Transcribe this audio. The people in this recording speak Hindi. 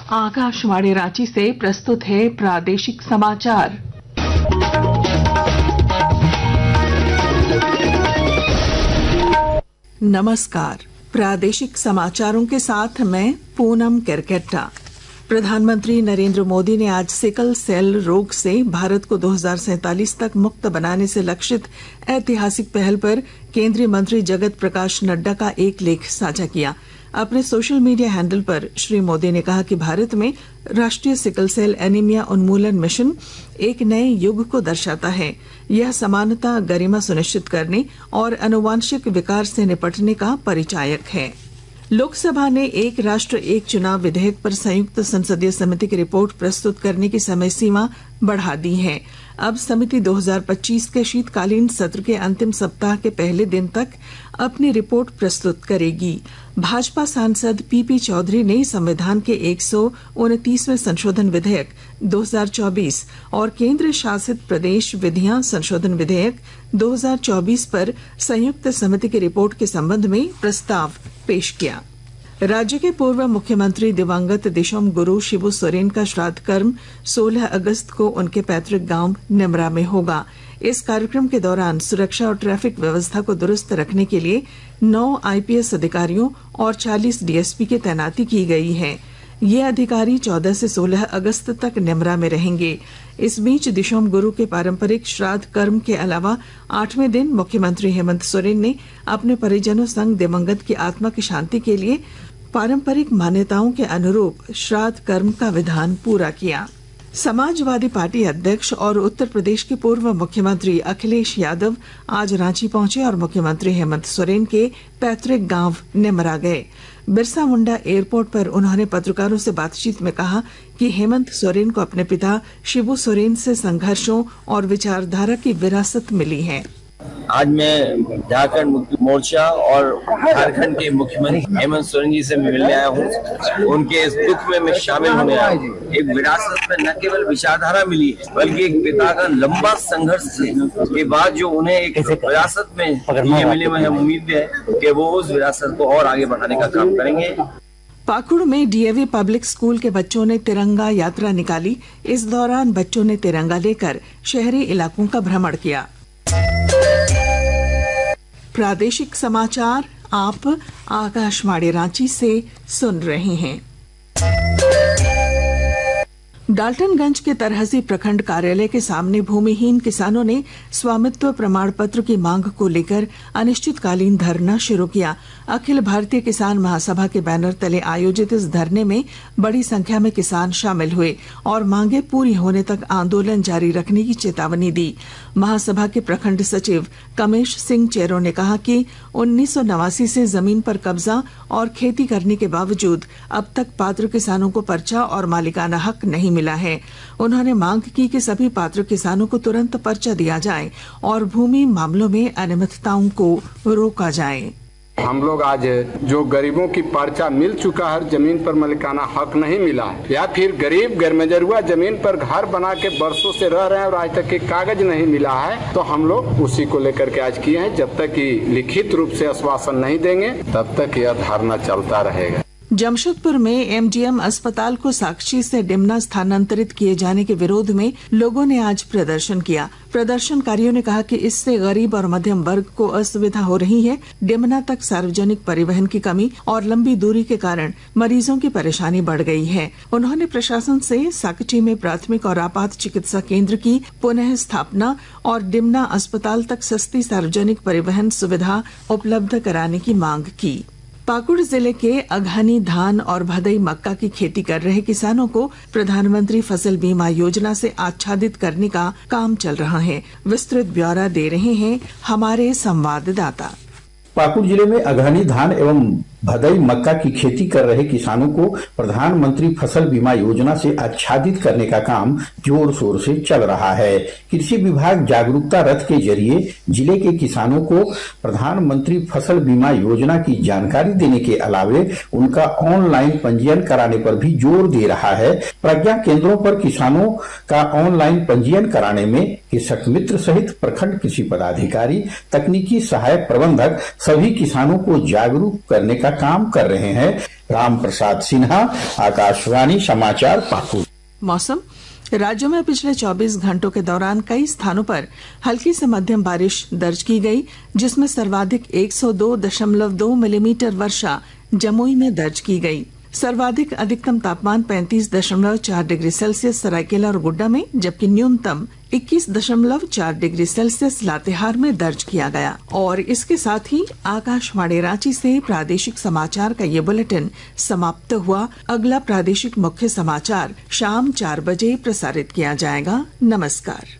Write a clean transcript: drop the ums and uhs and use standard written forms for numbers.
आकाशवाणी रांची से प्रस्तुत है प्रादेशिक समाचार। नमस्कार, प्रादेशिक समाचारों के साथ मैं पूनम केरकेट्टा। प्रधानमंत्री नरेंद्र मोदी ने आज सिकल सेल रोग से भारत को 2047 तक मुक्त बनाने से लक्षित ऐतिहासिक पहल पर केंद्रीय मंत्री जगत प्रकाश नड्डा का एक लेख साझा किया। अपने सोशल मीडिया हैंडल पर श्री मोदी ने कहा कि भारत में राष्ट्रीय सिकल सेल एनीमिया उन्मूलन मिशन एक नए युग को दर्शाता है। यह समानता, गरिमा सुनिश्चित करने और आनुवांशिक विकार से निपटने का परिचायक है। लोकसभा ने एक राष्ट्र एक चुनाव विधेयक पर संयुक्त संसदीय समिति की रिपोर्ट प्रस्तुत करने की समय सीमा बढ़ा दी है। अब समिति 2025 के शीतकालीन सत्र के अंतिम सप्ताह के पहले दिन तक अपनी रिपोर्ट प्रस्तुत करेगी। भाजपा सांसद पीपी चौधरी ने संविधान के 129वें संशोधन विधेयक 2024 और केंद्र शासित प्रदेश विधियां संशोधन विधेयक 2024 पर संयुक्त समिति की रिपोर्ट के संबंध में प्रस्ताव पेश किया। राज्य के पूर्व मुख्यमंत्री दिवंगत दिशोम गुरु शिबू सोरेन का श्राद्ध कर्म 16 अगस्त को उनके पैतृक गांव निमरा में होगा। इस कार्यक्रम के दौरान सुरक्षा और ट्रैफिक व्यवस्था को दुरुस्त रखने के लिए 9 आईपीएस अधिकारियों और 40 डीएसपी की तैनाती की गई है। ये अधिकारी 14 से 16 अगस्त तक निमरा में रहेंगे। इस बीच दिशोम गुरु के पारंपरिक श्राद्ध कर्म के अलावा 8वें दिन मुख्यमंत्री हेमंत सोरेन ने अपने परिजनों संग दिवंगत की आत्मा की शांति के लिए पारंपरिक मान्यताओं के अनुरूप श्राद्ध कर्म का विधान पूरा किया। समाजवादी पार्टी अध्यक्ष और उत्तर प्रदेश के पूर्व मुख्यमंत्री अखिलेश यादव आज रांची पहुंचे और मुख्यमंत्री हेमंत सोरेन के पैतृक गांव निमरा गए। बिरसा मुंडा एयरपोर्ट पर उन्होंने पत्रकारों से बातचीत में कहा कि हेमंत सोरेन को अपने पिता शिबू सोरेन से संघर्षों और विचारधारा की विरासत मिली है। आज मैं झारखंड मुक्ति मोर्चा और झारखंड के मुख्यमंत्री हेमंत सोरेन जी से मिलने आया हूँ। उनके इस दुख में मैं शामिल होने आया हूँ। एक विरासत में न केवल विचारधारा मिली है बल्कि एक पिता का लंबा संघर्ष के बाद जो उन्हें एक विरासत में ये मिले, मुझे उम्मीद है कि वो उस विरासत को और आगे बढ़ाने का काम करेंगे। पाकुड़ में डीएवी पब्लिक स्कूल के बच्चों ने तिरंगा यात्रा निकाली। इस दौरान बच्चों ने तिरंगा लेकर शहरी इलाकों का भ्रमण किया। प्रादेशिक समाचार आप आकाशवाणी रांची से सुन रहे हैं। डाल्टनगंज के तरहसी प्रखंड कार्यालय के सामने भूमिहीन किसानों ने स्वामित्व प्रमाण पत्र की मांग को लेकर अनिश्चितकालीन धरना शुरू किया। अखिल भारतीय किसान महासभा के बैनर तले आयोजित इस धरने में बड़ी संख्या में किसान शामिल हुए और मांगे पूरी होने तक आंदोलन जारी रखने की चेतावनी दी। महासभा के प्रखंड सचिव कमेश सिंह चेरो ने कहा कि 1989 से जमीन पर कब्जा और खेती करने के बावजूद अब तक पात्र किसानों को पर्चा और मालिकाना हक नहीं मिला है। उन्होंने मांग की कि सभी पात्र किसानों को तुरंत पर्चा दिया जाए और भूमि मामलों में अनियमितताओं को रोका जाए। हम लोग आज जो गरीबों की पर्चा मिल चुका है, जमीन पर मालिकाना हक नहीं मिला है, या फिर गरीब गैरमजरूआ जमीन पर घर बना के बरसों से रह रहे हैं और आज तक के कागज नहीं मिला है, तो हम लोग उसी को लेकर के आज किए हैं। जब तक कि लिखित रूप से आश्वासन नहीं देंगे तब तक यह धरना चलता रहेगा। जमशेदपुर में एमजीएम अस्पताल को साक्षी से डिमना स्थानांतरित किए जाने के विरोध में लोगों ने आज प्रदर्शन किया। प्रदर्शनकारियों ने कहा कि इससे गरीब और मध्यम वर्ग को असुविधा हो रही है। डिमना तक सार्वजनिक परिवहन की कमी और लंबी दूरी के कारण मरीजों की परेशानी बढ़ गई है। उन्होंने प्रशासन से साकची में प्राथमिक और आपात चिकित्सा केंद्र की पुनः स्थापना और डिमना अस्पताल तक सस्ती सार्वजनिक परिवहन सुविधा उपलब्ध कराने की मांग की। पाकुड़ जिले के अघानी धान और भदई मक्का की खेती कर रहे किसानों को प्रधानमंत्री फसल बीमा योजना से आच्छादित करने का काम चल रहा है। विस्तृत ब्यौरा दे रहे हैं हमारे संवाददाता। पाकुड़ जिले में अघानी धान एवं भदई मक्का की खेती कर रहे किसानों को प्रधानमंत्री फसल बीमा योजना से आच्छादित करने का काम जोर शोर से चल रहा है। कृषि विभाग जागरूकता रथ के जरिए जिले के किसानों को प्रधानमंत्री फसल बीमा योजना की जानकारी देने के अलावे उनका ऑनलाइन पंजीयन कराने पर भी जोर दे रहा है। प्रज्ञा केंद्रों पर किसानों का ऑनलाइन पंजीयन कराने में कृषक मित्र सहित प्रखंड कृषि पदाधिकारी, तकनीकी सहायक प्रबंधक सभी किसानों को जागरूक करने का काम कर रहे हैं। राम प्रसाद सिन्हा, आकाशवाणी समाचार, पाकुड़। मौसम। राज्य में पिछले 24 घंटों के दौरान कई स्थानों पर हल्की से मध्यम बारिश दर्ज की गई, जिसमें सर्वाधिक 102.2 मिलीमीटर वर्षा जमुई में दर्ज की गई। सर्वाधिक अधिकतम तापमान 35.4 डिग्री सेल्सियस सरायकेला और गोड्डा में, जबकि न्यूनतम 21.4 डिग्री सेल्सियस लातेहार में दर्ज किया गया। और इसके साथ ही आकाशवाणी रांची से प्रादेशिक समाचार का ये बुलेटिन समाप्त हुआ। अगला प्रादेशिक मुख्य समाचार शाम 4 बजे प्रसारित किया जाएगा। नमस्कार।